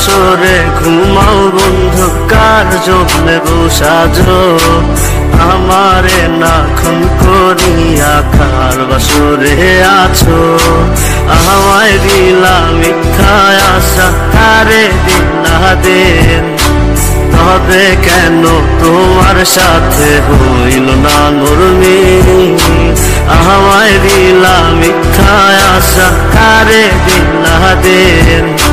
বাসরে ঘুমাও বন্ধু, কার জন্যে বসাজো আমারে না খুন করিয়া, কার বাসরে আছো আমায় দিলা মিথ্যা আশা, কারে দিন না দেন তবে কেন তোমার সাথে হইল না নরমি, আমায় দিলা মিথ্যা আশা, কারে দিন না দেন।